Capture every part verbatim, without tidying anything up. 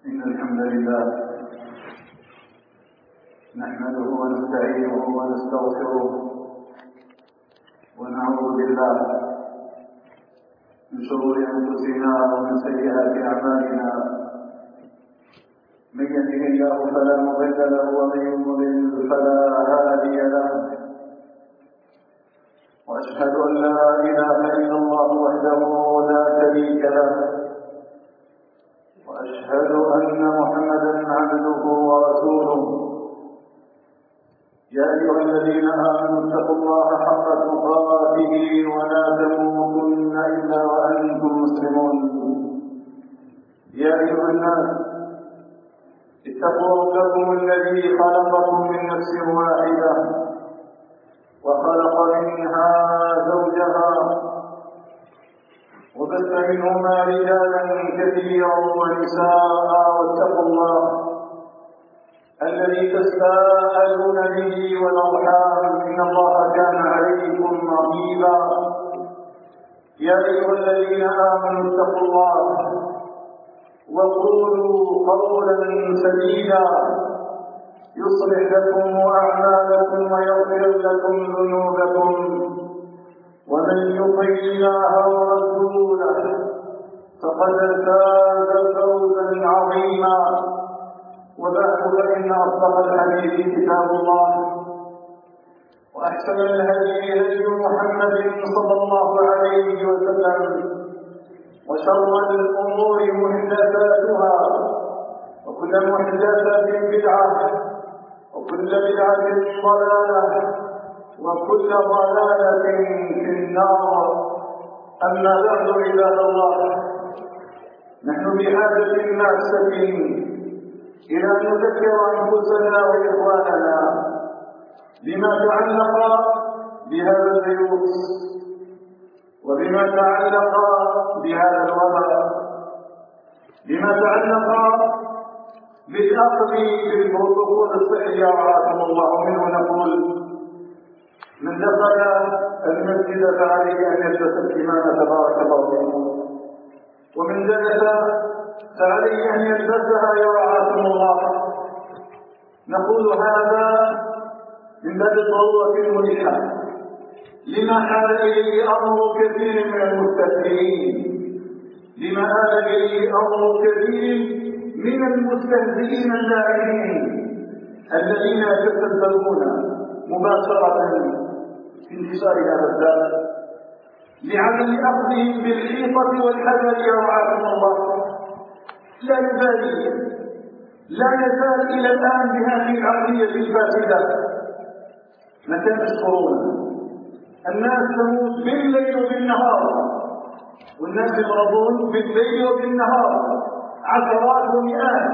إن الحمد لله نحمده ونستعينه ونستغفره ونعوذ بالله من شرور أنفسنا ومن سيئات أعمالنا. من يهده الله فلا مضل له ومن يضلل فلا هادي له، وأشهد أن لا إله إلا الله وحده لا شريك له، وأشهد أن محمدا عبده ورسوله. يا أيها الذين آمنوا اتقوا الله حق تقاته ولا تموتن إلا وأنتم مسلمون. يا أيها الناس اتقوا ربكم الذي خلقكم من نفس واحدة وخلق منها زوجها وبث منهما رجالا كثيرا ونساء، واتقوا الله الذي تساءلون به والأرحام إن الله كان عليكم رقيبا. يا أيها الذين آمنوا اتقوا الله وقولوا قولا سديدا يصلح لكم أعمالكم ويغفر لكم ذنوبكم، ومن يطع الله ورسوله فقد فاز فوزا عظيما. وبعد، فإن أصدق الحديث كتاب الله، وأحسن الهدي هدي محمد صلى الله عليه وسلم، وشر الأمور محدثاتها، وكل محدثة بدعة، وكل بدعة ضلالة، وكل ضلالة في النار. أما بعد، عباد الله، نحن بحاجة ماسة إلى أن نذكر أنفسنا وإخواننا بما تعلق بهذا الفيروس وبما تعلق بهذا الوباء، بما تعلق بالأخذ بالبروتوكول الصحي رعاكم الله منه. نقول: من دخل المسجد فعليه أن يلبس الكمامة تبارك الله فيه، ومن جلس فعليه أن يلبسها يرعاكم الله. نقول هذا من باب الضرورة الملحة لما حال إليه أمر كثير من المستهزئين، لما آل إليه أمر كثير من المستهزئين اللاعبين الذين يتسببون مباشرة في انتشار هذا الداء لعدم أخذهم بالحيطة والحذر يرعاكم الله. لا يبالي، لا يزال إلى الآن بهذه العقلية الفاسدة. متى تشكرون؟ الناس تموت بالليل وبالنهار، والناس يضربون بالليل وبالنهار عشرات ومئات،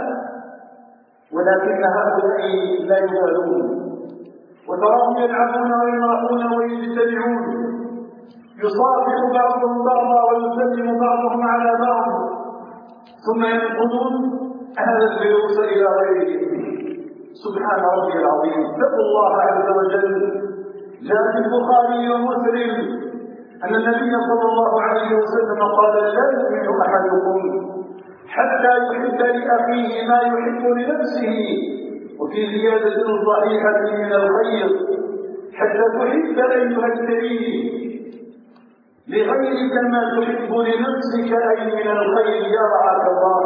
ولكن هؤلاء لا يبالون، وتراهم يلعبون ويمرحون ويجتمعون، يصافح بعضهم بعضا ويسلم بعضهم على بعض، ثم ينقلون هذا الفيروس إلى غيرهم. سبحان ربي العظيم. اتقوا الله عز وجل. جاء في البخاري ومسلم أن النبي صلى الله عليه وسلم قال: لا يؤمن أحدكم حتى يحب لأخيه ما يحب لنفسه، وفي زيادة صحيحة من الخير: حتى تحب أيها الكريم لغيرك ما تحب لنفسك أي من الخير يرعاك الله.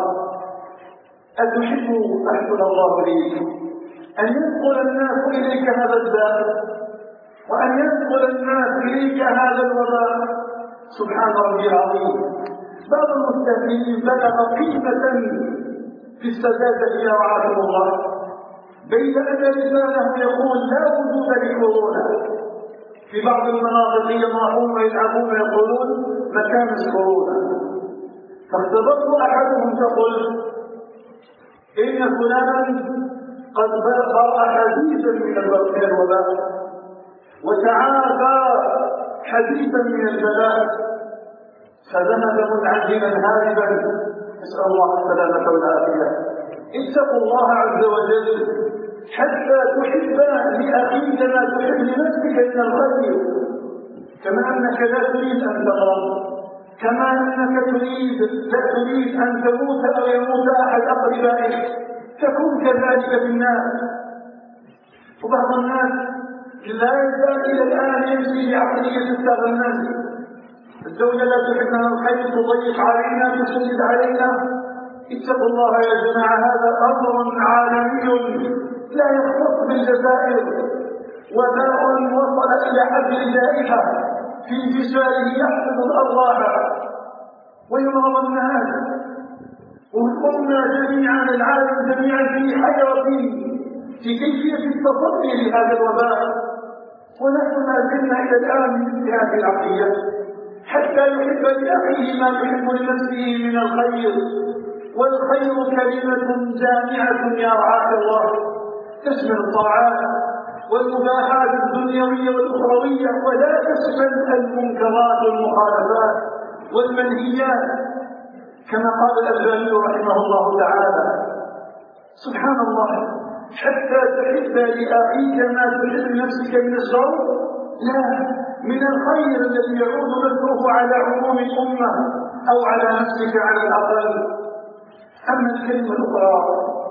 أتحب أحسن الله ليك أن ينقل الناس إليك هذا الداء، وأن ينقل الناس إليك هذا الوباء؟ سبحان ربي العظيم. بعض المستهزئين بلغ قيمة في السذاجة يرعاكم الله، بين أن لسانه يقول لا وجود لكورونا. في بعض المناطق يمرحون ويلعبون ويقولون مكان كورونا. فاختبرت أحدهم تقول: إن فلانا قد برأ حديثا من الوباء وتعافى حديثا من البلاء، فذهب منعزلا هاربا، نسأل الله السلامة والعافية. اتقوا الله عز وجل حتى تحب لأخيك ما تحب لنفسك من الخير، كما أنك لا تريد أن تغرب كما أنك تريد لا تريد أن تموت أو يموت أحد أقربائك، تكون كذلك في الناس. وبعض الناس لا يزال إلى الآن يمشي بعقلية التغنى، الزوجة لا تحبنا الخير، تضيق علينا، تشدد علينا. اتقوا الله يا جماعة، هذا أمر عالمي لا يختص بالجزائر، وباء وصل إلى حد الجائحة في انتشاره يحفظ الأرواح ويمرض الناس، والأمة جميعا العالم جميعا في حيرة في كيفية التصدي لهذا الوباء، ونحن ما زلنا إلى الآن في هذه العقلية، حتى يحب لأخيه ما يحب لنفسه من الخير. والخير كلمة جامعة يا رعاك الله، تشمل الطاعات والمباحات الدنيوية والأخروية، ولا تشمل المنكرات والمخالفات والمنهيات، كما قال الألباني رحمه الله تعالى. سبحان الله، حتى تحب لأخيك ما تحب لنفسك من الشر؟ لا، من الخير الذي يعود نفعه على عموم الأمة أو على نفسك على الأقل. أما الكلمة الأخرى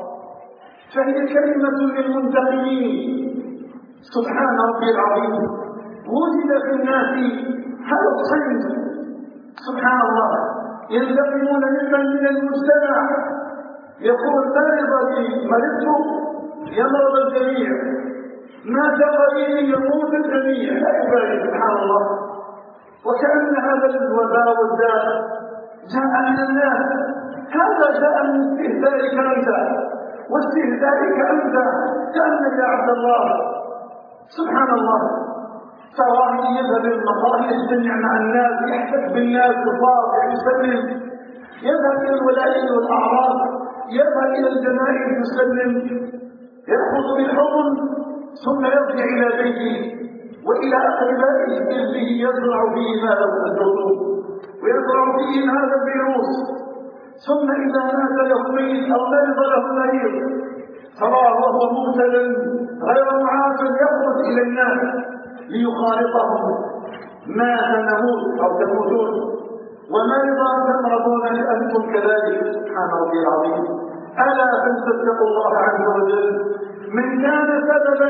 فهي كلمة للمنتقمين. سبحان ربي العظيم، وجد في الناس هذا الصنف سبحان الله، ينتقمون ممن من المجتمع يقول مرض لي مرضت يمرض الجميع، مات قليل يموت الجميع، لا يبالي. سبحان الله، وكأن هذا الوباء والداء جاء من الناس، هذا جاء من استهزائك أنت واستهزائك أنت، كأنك يا عبد الله. سبحان الله، تراه يذهب المطار يجتمع مع الناس، يحتك بالناس بصافح يسلم، يذهب إلى الولايات والأعراض، يذهب إلى الجنائز يسلم، يأخذ بالحضن ثم يرجع إلى بيته وإلى أقربائه به، يزرع فيه هذا الجرثوم ويزرع فيه هذا الفيروس، ثم إذا مات له ميت أو مرض له مريض تراه وهو مبتلى غير معاف يخرج إلى الناس ليخالطهم، مات نموت أو تموتون، ومرض تمرضون أنتم كذلك. سبحان ربي العظيم، ألا فلتتقوا الله عز وجل. من كان سببا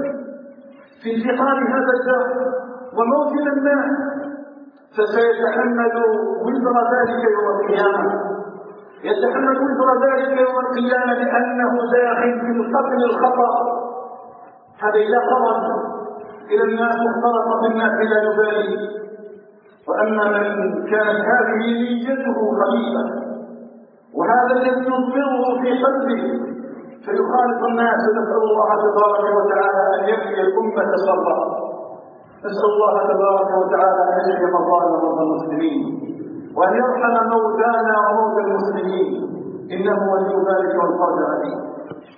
في انتقال هذا الداء وموت الناس فسيتحمل وزر ذلك يوم القيامة، يتحمل وزر ذلك يوم القيامة لأنه داخل في القتل الخطأ. هذا إذا خرج إلى الناس واختلط بالناس لا يبالي. وأما من كانت هذه نيته خبيثة وهذا الذي يضمره في قلبه فيخالط الناس، نسأل الله تبارك وتعالى أن يكفي الأمة شرها. نسأل الله تبارك وتعالى أن يشفي مظالم مرضى المسلمين وأن يرحم موتانا وموتى المسلمين، إنه ولي ذلك والقادر عليه.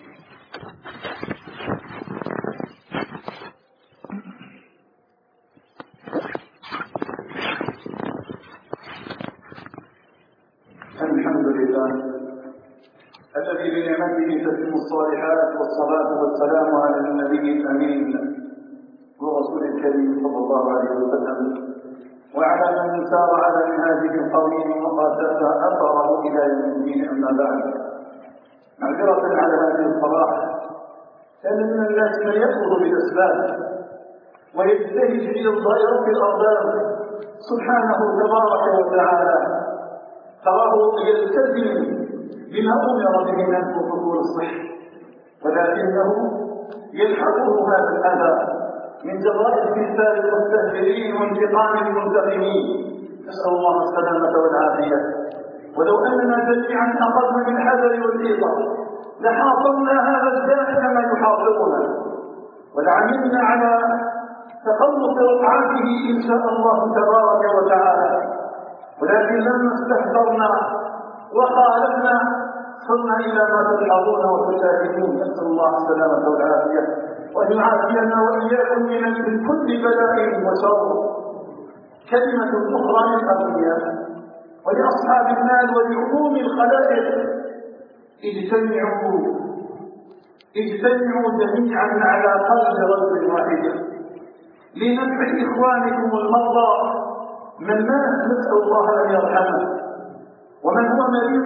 الحمد لله الذي بنعمته تتم الصالحات، والصلاة والسلام على النبي الأمين ورسول الكريم صلى الله عليه وسلم وعلى من سار على منهاجه القويم وقاتل أثره إلى يوم الدين. أما بعد، معذرة على هذه الصلاح، لأن من الناس من يأخذ بالأسباب ويجتهد في الظاهرة في الأرباب سبحانه تبارك وتعالى، تراه يلتزم بما أمر به من حصول الصحة، ولكنه يلحقه هذا الأذى من جراء استهزاء المستهزئين وانتقام المنتقمين. نسأل الله السلامة والعافية. ولو أننا جميعا أخذنا بالحذر والإيقاظ لحاصرنا هذا الداء كما يحاصرنا، ولعملنا على تخلص وقعته إن شاء الله تبارك وتعالى، ولكن لما استهترنا وخالفنا صرنا إلى ما تلحظون وتشاهدون. نسأل الله السلامة والعافية وأن يعافينا وإياكم من كل بلاء وشر. كلمة أخرى للأغنياء ولأصحاب المال ولعموم الخلائق: اجتمعوا اجتمعوا جميعا على قلب رجل واحد لنفع إخوانكم المرضى من مات نسأل الله أن يرحمه، ومن هو مريض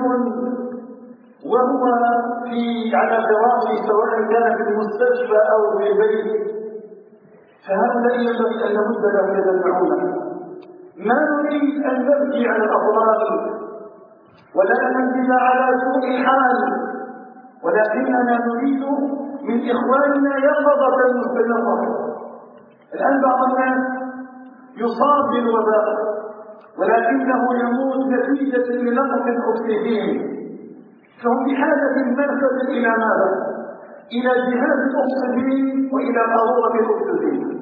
وهو في على فراشه سواء كان في المستشفى أو في البيت، فهؤلاء ينبغي أن نمد لهم يد العونة. ما نريد أن نبكي على الأطراف ولا ننزل على سوء الحال، ولكننا نريد من إخواننا يقظة مستمرة. الآن بعض الناس يصاب بالوباء ولكنه يموت نتيجة لنقص الأكسجين، فهم بحاجة ماسة إلى ماذا؟ إلى جهاز الأكسجين وإلى قارورة الأكسجين.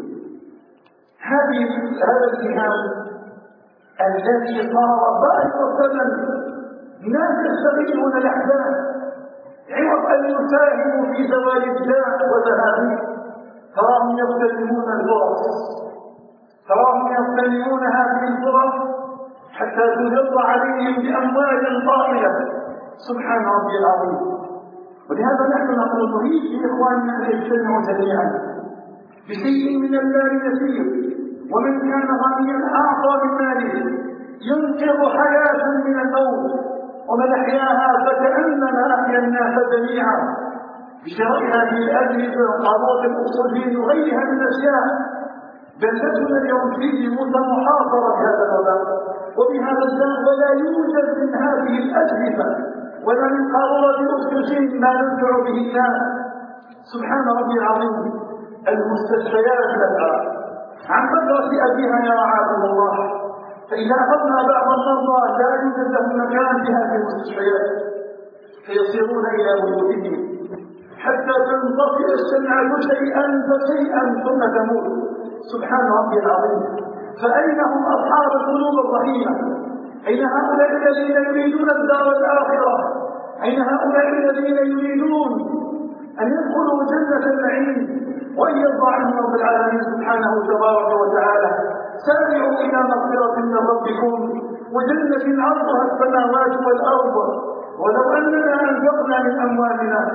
هذه هذا الجهاز الذي صار ضعيف الثمن، الناس يستغلون الأحداث عوض أن يساهموا في زوال الداء وذهابه، تراهم يغتنمون الفرص، تراهم يغتنمون هذه الفرص حتى تجر عليهم بأموال طائلة. سبحان ربي العظيم. ولهذا نحن نقول نريد لإخواننا أن يجتمعوا جميعا بشيء من المال يسير، ومن كان غنيا أعطى من ماله ينقذ حياة من الموت، ومن أحياها فكأنما أحيا الناس جميعا بشراء هذه الأجهزة وقارورة الأكسجين وغيرها من الأشياء. بلدتنا اليوم فيه محاصرة بهذا الوباء وبهذا الداء، ولا يوجد من هذه الأجهزة ولا من قارورة الأكسجين ما ننفع به الناس. سبحان ربي العظيم. المستشفيات لها عن فترة أبيها يا رعاكم الله، فإذا أخذنا بعض المرضى لا يوجد لهم مكان في هذه المستشفيات فيصيرون إلى بيوتهم حتى تنطفئ الشمعة شيئا فشيئا ثم تموت. سبحان ربي العظيم. فأين هم أصحاب القلوب الرحيمة؟ أين هؤلاء الذين يريدون الدار الآخرة؟ أين هؤلاء الذين يريدون أن يدخلوا جنة النعيم وأن يرضى عنهم رب العالمين سبحانه تبارك وتعالى؟ سارعوا إلى مغفرة من ربكم وجنة عرضها السماوات والأرض، ولو أننا أنفقنا من أموالنا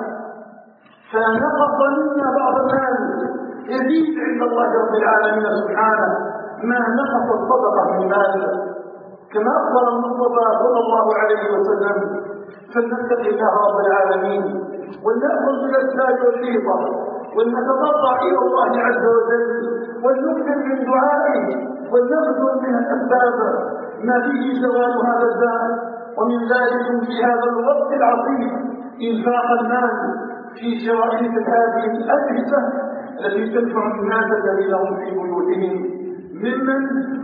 فنقص منا بعض المال يزيد عند الله رب العالمين سبحانه ما نقص الصدقة من مال، كما أخبر المصطفى صلى الله عليه وسلم. فلنتق الله رب العالمين ولنأخذ بالأسباب والريضة ولنتضرع إلى الله عز وجل ولنكثر من دعائه ولنبذل من الأسباب ما فيه زوال هذا الداء. ومن ذلك في هذا الوقت العظيم إنفاق المال في شراء هذه الأجهزة التي تنفع الناس الذين هم في بيوتهم ممن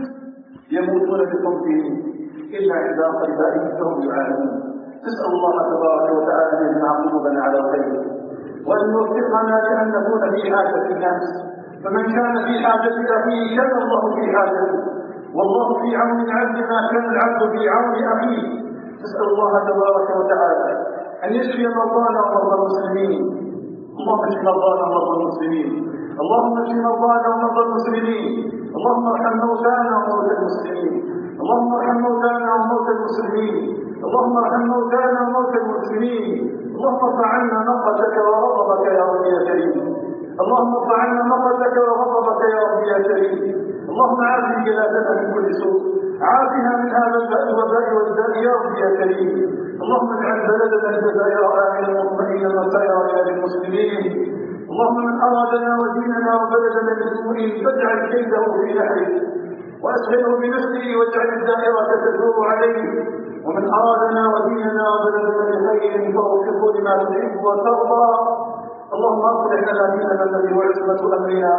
يموتون بصمتهم إلا عند أقربائهم فهم يعانون. نسأل الله تبارك وتعالى أن يجمع قلوبنا على الخير وأن يوفقنا لأن نكون في حاجة الناس، فمن كان في حاجة أخيه كان الله في حاجته، والله في عون العبد ما كان العبد في عون أخيه. نسأل الله تبارك وتعالى أن يشفي مرضانا ومرضى المسلمين. اللهم اشف مرضانا ومرضى المسلمين، اللهم اشف مرضانا ومرضى المسلمين، اللهم ارحم موتانا وموتى المسلمين، اللهم ارحم موتانا وموتى المسلمين، اللهم ارحم موتانا وموتى المسلمين. اللهم ارفع عنا نقمتك وغضبك يا رب يا كريم، اللهم ارفع عنا نقمتك وغضبك يا رب يا كريم. اللهم عافي بلادنا من كل سوء، عافها من هذا الوباء والداء يا رب يا كريم. اللهم اجعل بلدنا الجزائر آمنا مطمئنا وسائر بلاد المسلمين. اللهم من أرادنا وديننا وبلدنا بسوء فاجعل كيده في نحره وأشغله بنفسه واجعل الدائرة تدور عليه، ومن أرادنا وديننا وبلدنا بخير فوفقه لما تحب وترضى. اللهم اصلح لنا ديننا الذي هو عصمة أمرنا،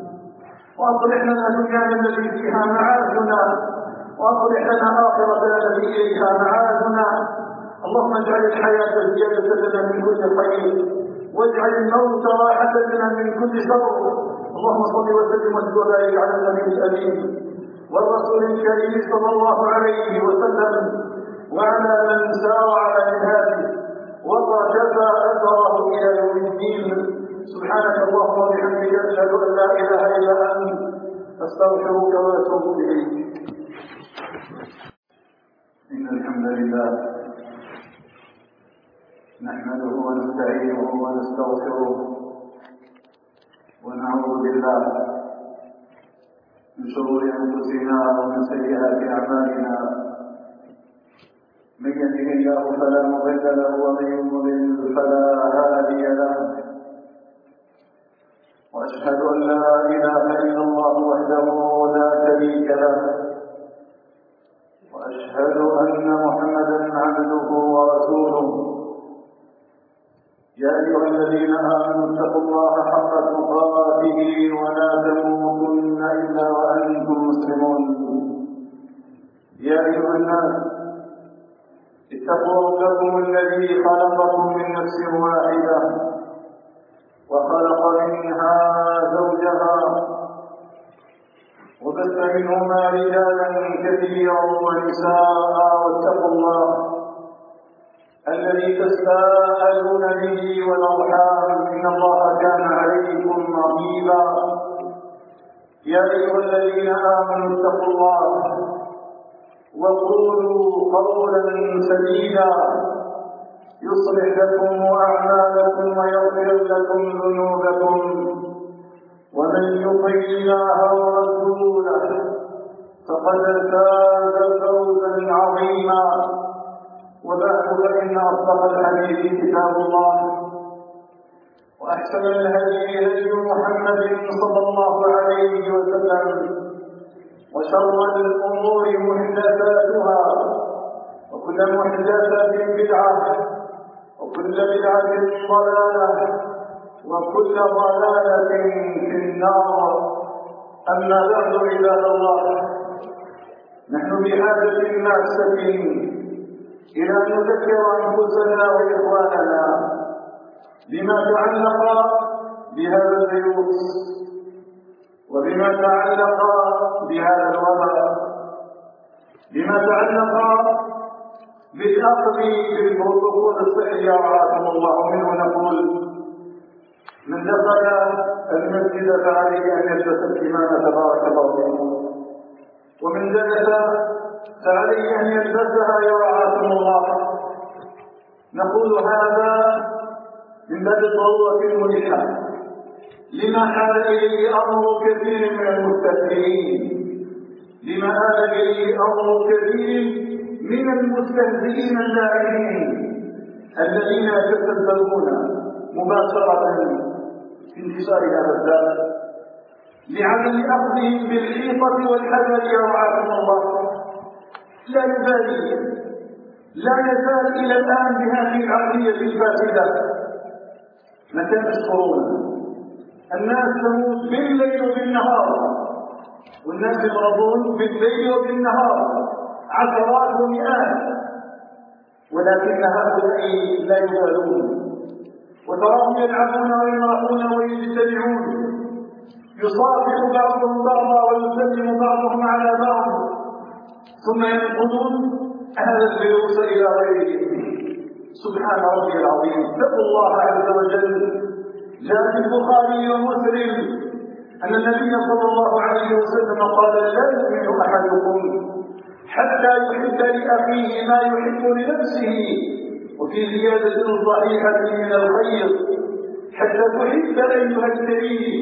وأصلح لنا دنيانا التي فيها معادنا، وأصلح لنا آخرتنا التي إليها معادنا. اللهم اجعل الحياة زيادة لنا من كل خير، واجعل الموت راحة لنا من كل شر. اللهم صل وسلم وبارك على النبي الأمين والرسول الكريم صلى الله عليه وسلم وعلى من سار على منهاجه وقتفى أثره إلى يوم الدين. سبحانك اللهم وبحمدك أشهد أن لا إله إلا أنت أستغفرك وأتوب إليك. إن الحمد لله نحمده ونستعينه ونستغفره ونعوذ بالله من شرور أنفسنا ومن سيئات أعمالنا. من يهده الله فلا مضل له ومن يضلل فلا هادي له. وأشهد أن لا إله إلا الله وحده لا شريك له، وأشهد أن محمدا عبده ورسوله. يا أيها الذين آمنوا اتقوا الله حق تقاته ولا تموتن إلا وأنتم مسلمون. يا أيها الناس اتقوا ربكم الذي خلقكم من نفس واحدة وخلق منها زوجها وبث منهما رجالا كثيرا ونساء. واتقوا الله الذي تساءلون به والأرحام إن الله كان عليكم رقيبا. يا أيها الذين آمنوا اتقوا الله وقولوا قولا سديدا يصلح لكم أعمالكم ويغفر لكم ذنوبكم، ومن يطع الله ورسوله فقد فاز فوزا عظيما. وبعد فإن أصدق الحديث كتاب الله، وأحسن الهدي هدي محمد صلى الله عليه وسلم، وشر الأمور محدثاتها، وكل محدثة بدعة، وكل بدعة ضلالة، وكل ضلالة في النار. أما بعد عباد الله، نحن بحاجة ماسة إلى أن نذكر أنفسنا وإخواننا بما تعلق بهذا الفيروس وبما تعلق بهذا الوباء، بما تعلق بالأخذ بالبروتوكول الصحي رعاكم الله منه. نقول: من دخل المسجد فعليه أن يلبس الكمامة تبارك الله فيه، ومن جلس فعليه أن يلبسها يرعاكم الله. نقول هذا من باب الضرورة الملحة لما حال إليه أمر كثير من المستهزئين، لما آل إليه أمر كثير من المستهزئين اللاعبين الذين يتسببون مباشرة في انتشار هذا الداء لعدم أخذهم بالحيطة والحذر يرعاكم الله. لا يبالي، لا يزال إلى الآن بهذه العقلية الفاسدة. متى تشكرون؟ الناس تموت بالليل وبالنهار، والناس يضربون بالليل وبالنهار عشرات ومئات، ولكن هؤلاء لا يبالون، وتراهم يلعبون ويمرحون ويجتمعون، يصافح بعضهم بعضا ويسلم بعضهم على بعض، ثم ينقلون هذا الفيروس إلى غيرهم. سبحان ربي العظيم. اتقوا الله عز وجل. جاء في البخاري ومسلم أن النبي صلى الله عليه وسلم قال: لا يؤمن أحدكم حتى يحب لأخيه ما يحب لنفسه، وفي زيادة صحيحة من الخير: حتى تحب أيها الكريم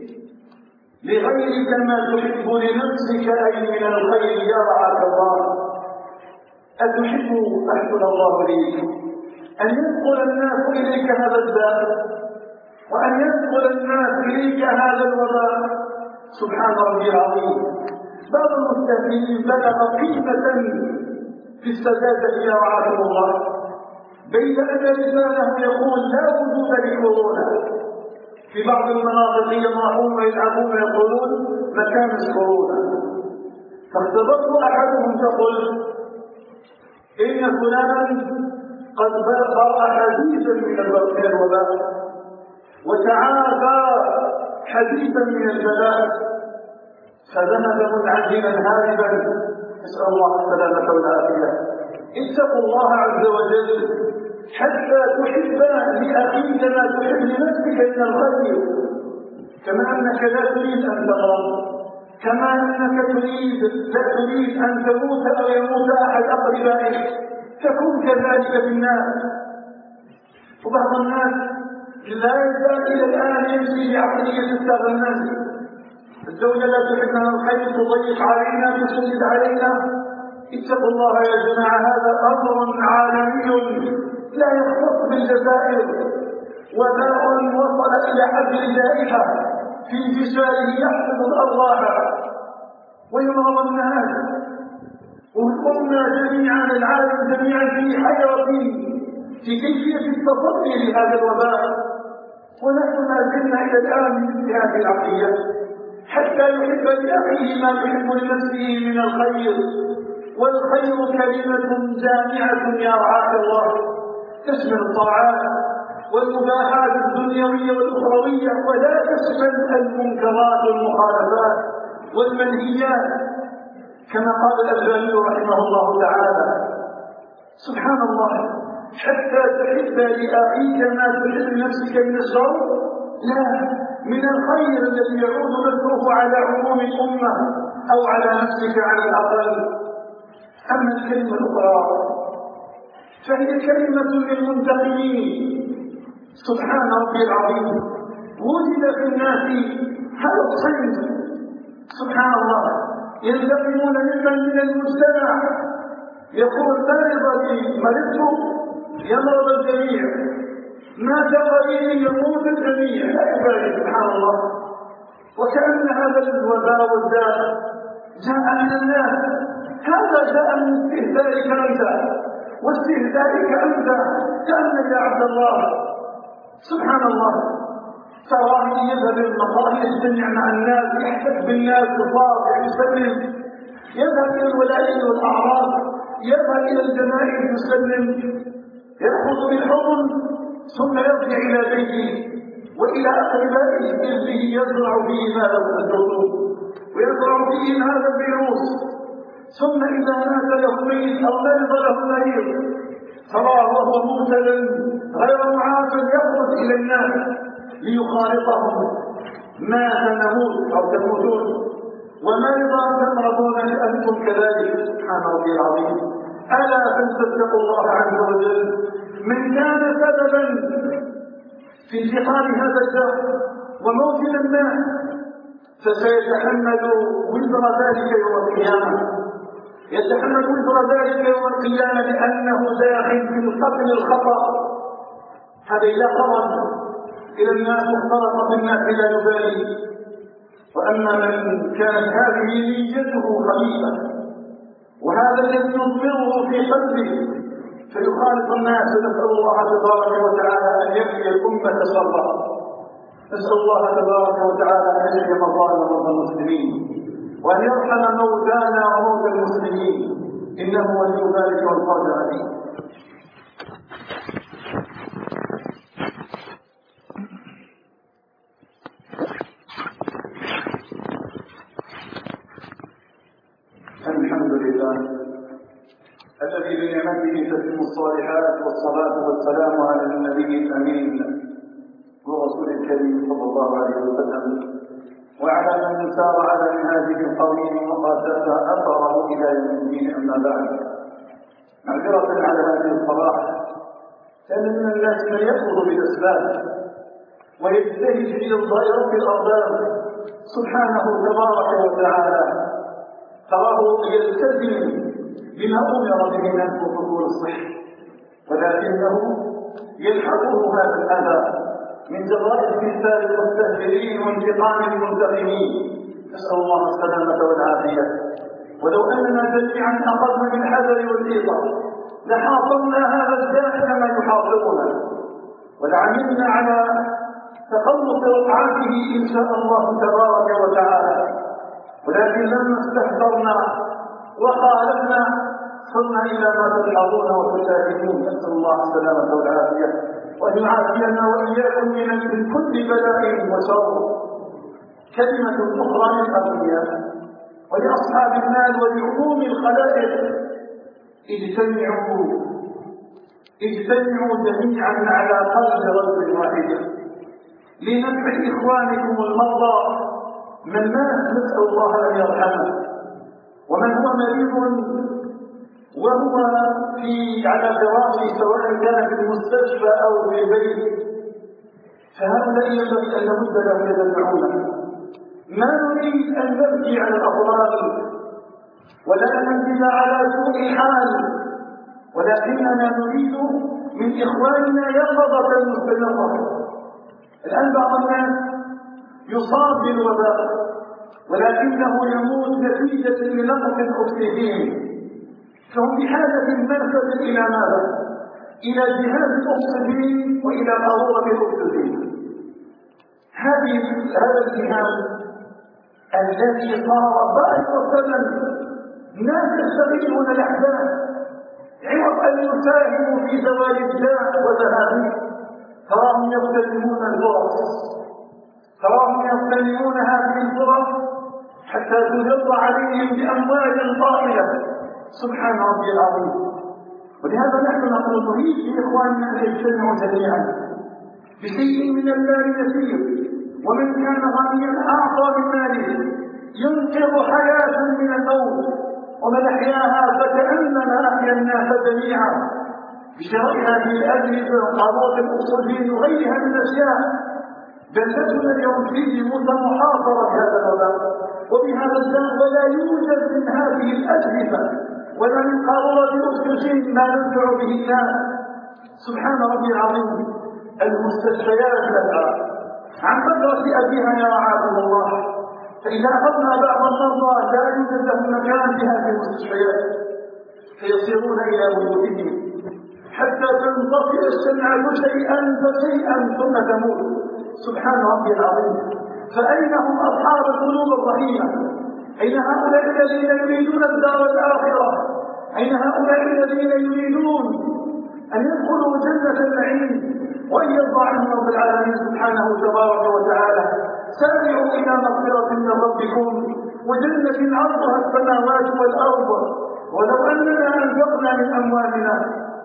لغيرك ما تحب لنفسك أي من الخير يرعاك الله. أتحب أحسن الله إليك أن ينقل الناس إليك هذا الداء، وأن ينقل الناس إليك هذا الوباء؟ سبحان ربي العظيم. بعض المستهزئين بلغ قيمة في السذاجة يرعاكم الله، بين أن لسانه يقول لا وجود لكورونا. في بعض المناطق يمرحون ويلعبون ويقولون مكان كورونا. فاختبرت أحدهم تقول: إن فلانا قد قرأ حديثا من الوباء وتعافى حديثا من البلاء، فذهب منعزلا هاربا، نسأل الله السلامة والعافية. اتقوا الله عز وجل حتى تحب لأخيك ما تحب لنفسك من الخير، كما أنك لا تريد أن تغرب، كما أنك تريد لا تريد أن تموت أو يموت أحد أقربائك، تكون كذلك في الناس. وبعض الناس لا يزال إلى الآن يمشي بعقلية التغنى، الزوجة لا تحبنا الخير تضيق علينا تشدد علينا. اتقوا الله يا جماعة، هذا أمر عالمي لا يختص بالجزائر، وباء وصل إلى حد الجائحة في انتشاره يحفظ الأرواح ويمرض الناس، والأمة جميعا العالم جميعا في حيرة في كيفية التصدي لهذا الوباء، ونحن ما زلنا إلى الآن في هذه العقلية حتى يحب لأخيه ما يحب لنفسه من الخير. والخير كلمة جامعة يا رعاك الله تشمل الطاعات والمباحات الدنيوية والأخروية، ولا تشمل المنكرات والمخالفات والمنهيات، كما قال الألباني رحمه الله تعالى. سبحان الله، حتى تحب لأخيك ما تحب لنفسك من الشر؟ لا، من الخير الذي يعود نفعه على عموم الأمة أو على نفسك على الأقل. أما الكلمة الأخرى فهي كلمة للمنتقمين. سبحان ربي العظيم، وجد في الناس هذا الصنف سبحان الله ينتقمون ممن من المجتمع يقول مرض لي مرضت يمرض الجميع، مات قريبي يموت الجميع، لا يبالي. سبحان الله، وكأن هذا الوباء والداء جاء من الناس، هذا جاء من استهزائك أنت واستهزائك أنت، كأنك يا عبد الله. سبحان الله، تراه يذهب المطاهي يجتمع مع الناس يحتك بالناس يصافح يسلم، يذهب إلى الولايات والأعراض، يذهب إلى الجنائز يسلم، يأخذ بالحضن ثم يرجع إلى بيته وإلى أقربائه به يزرع فيه هذا الجرثوم ويزرع فيه هذا الفيروس، ثم إذا مات له ميت أو مرض له مريض تراه وهو مبتلى غير معاف يخرج إلى الناس ليخالطهم، مات نموت أو تموتون ومرض تمرضون لأنتم كذلك. سبحان ربي العظيم، ألا فلتتقوا الله عز وجل. من كان سببا في انتقال هذا الداء وموت الناس فسيتحمل وزر ذلك يوم القيامة، يتحمل وزر ذلك يوم القيامة لأنه داخل في القتل الخطأ. هذا إذا خرج إلى الناس واختلط بالناس لا يبالي. وأما من كانت هذه نيته خليفة وهذا الذي يضمره في قلبه فيخالط الناس، نسأل الله تبارك وتعالى أن يكفي الأمة شرها. نسأل الله تبارك وتعالى أن يشفي مرضانا ومرضى المسلمين وأن يرحم موتانا وموتى المسلمين، إنه ولي ذلك والقادر عليه. الحمد لله الذي بنعمته تتم الصالحات، والصلاة والسلام على النبي الأمين والرسول الكريم صلى الله عليه وسلم وعلى من سار على منهاجه القويم وقاتل أثره إلى يوم الدين. أما بعد، معذرة على هذه الصلاح، كان من الناس من يأخذ بالأسباب ويجتهد في إرضاء رب الأرباب سبحانه تبارك وتعالى، تراه يلتزم بما أمر به من الفضول الصحي، ولكنه يلحقه هذا الأذى من جراء استهزاء المستهزئين وانتقام المنتقمين. نسأل الله السلامة والعافية. ولو أننا جميعا أخذنا بالحذر والإيقاظ لحاصرنا هذا الداء كما يحاصرنا، ولعملنا على تخلص رقعاته إن شاء الله تبارك وتعالى، ولكن لما استهترنا وخالفنا صرنا إلى ما تلحظون وتشاهدون. نسأل الله السلامة والعافية وأن يعافينا وإياكم من كل بلاء وشر. كلمة أخرى للأغنياء ولأصحاب المال ولعموم الخلائق، اجتمعوا اجتمعوا جميعا على قلب رجل واحد لنفع إخوانكم المرضى. من مات نسأل الله أن يرحمه، ومن هو مريض وهو في على فراشه سواء كان في المستشفى أو في البيت، فهؤلاء ينبغي أن لابد لهم يدفعونه ما نريد أن نبكي على الأطلال ولا ننزل على سوء الحال، ولكننا نريد من إخواننا يقظة مستمرة. الآن بعض الناس يصاب بالوباء ولكنه يموت نتيجة لنقص الأكسجين، فهم بحاجة ماسة إلى ماذا؟ إلى جهاز الأكسجين وإلى قارورة الأكسجين. هذه هذا الجهاز الذي صار ضعيف الثمن، ناس يستغلون الأحداث عوض أن يساهموا في زوال الداء وذهابه، تراهم يغتنمون الفرص، تراهم يغتنمون هذه الفرص حتى تجر عليهم بأموال طائلة. سبحان ربي العظيم. ولهذا نحن نقول نريد لإخواننا أن يجتمعوا جميعا بشيء من المال يسير، ومن كان غنيا أعطى من ماله ينقذ حياة من الموت، ومن أحياها فكأنما أحيا الناس جميعا بشراء هذه الأجهزة وقارورة الأكسجين وغيرها من الأشياء. بلدتنا اليوم في محاصرة هذا الوباء وبهذا الداء، ولا يوجد من هذه الأجهزة ولا من قارورة الأكسجين ما ننفع به الناس. سبحان ربي العظيم. المستشفيات لها عن قدرة أبيها يا رعاكم الله، فإذا أخذنا بعض المرضى لا يوجد لهم مكان في هذه المستشفيات فيصيرون إلى بيوتهم حتى تنطفئ الشمعة شيئا فشيئا ثم تموت. سبحان ربي العظيم. فأين هم أصحاب القلوب الرحيمة؟ أين هؤلاء الذين يريدون الدار الآخرة؟ أين هؤلاء الذين يريدون أن يدخلوا جنة النعيم وأن يرضى عنهم رب العالمين سبحانه تبارك وتعالى؟ سارعوا إلى مغفرة من ربكم وجنة عرضها السماوات والأرض، ولو أننا أنفقنا من أموالنا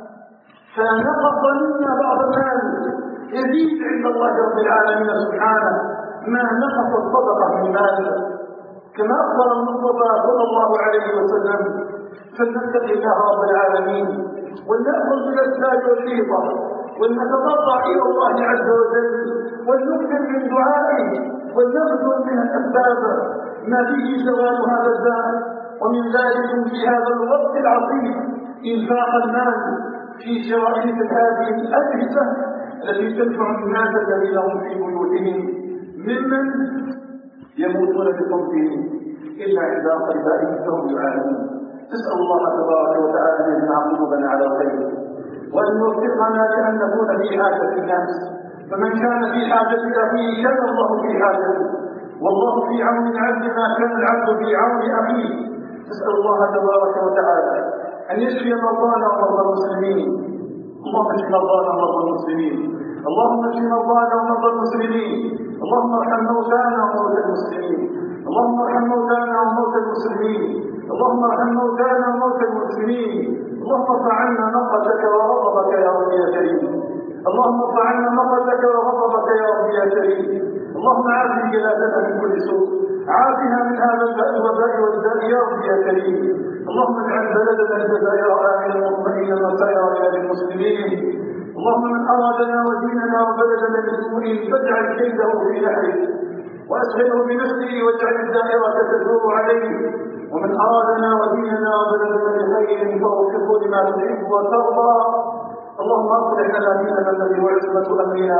فنقص منا بعض المال يزيد عند الله رب العالمين سبحانه ما نقص الصدقة من مال، كما أخبر المصطفى صلى الله عليه وسلم. فلنتق الله رب العالمين ولنأخذ بالأسباب والريضة ولنتضرع إلى الله عز وجل ولنكثر من دعائه ولنبذل من الأسباب ما فيه زوال هذا الداء. ومن ذلك في هذا الوقت العظيم إنفاق المال في شراء هذه الأجهزة التي تنفع الناس الذين هم في بيوتهم ممن يموتون بصوتهم إلا عند أقربائهم فهم يعانون. نسأل الله تبارك وتعالى أن يجمع قلوبنا على الخير وأن يوفقنا لأن نكون في حاجة الناس، فمن كان في حاجة أخيه كان الله في حاجته، والله في عون العبد ما كان العبد في عون أخيه. نسأل الله تبارك وتعالى أن يشفي مرضانا ومرضى المسلمين. اللهم اشف مرضانا ومرضى المسلمين، اللهم اشف مرضانا ومرضى المسلمين، اللهم ارحم موتانا وموتى المسلمين، اللهم ارحم موتانا وموتى المسلمين، اللهم ارحم موتانا وموتى المسلمين. اللهم ارفع عنا مقتك وغضبك يا رب يا كريم، اللهم ارفع عنا مقتك وغضبك يا رب يا كريم. اللهم عافي بلادنا من كل سوء، عافها من هذا الوباء والداء يا رب يا كريم. اللهم اجعل بلدنا الجزائر آمنا مطمئنا وسائر بلاد المسلمين. اللهم من أرادنا وديننا وبلدنا بسوء فاجعل كيده في نحره وأشغله بنفسه واجعل الدائرة تدور عليه، ومن أرادنا وديننا وبلدنا بخير فوفقه لما تحب وترضى. اللهم اصلح لنا ديننا الذي هو عصمة أمرنا،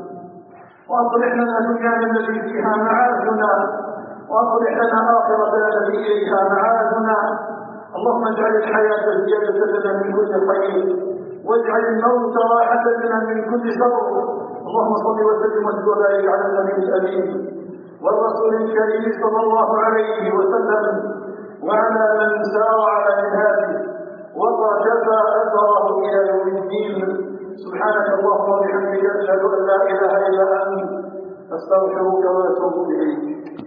وأصلح لنا دنيانا التي فيها معادنا، وأصلح لنا آخرتنا التي إليها معادنا. اللهم اجعل الحياة زيادة لنا من كل خير، واجعل الموت راحة لنا من كل شر. اللهم صل وسلم وبارك على النبي الأمين والرسول الكريم صلى الله عليه وسلم وعلى من سار على منهاجه وقتفى أثره إلى يوم الدين. سبحانك اللهم وبحمدك أشهد أن لا إله إلا أنت أستغفرك وأتوب إليك.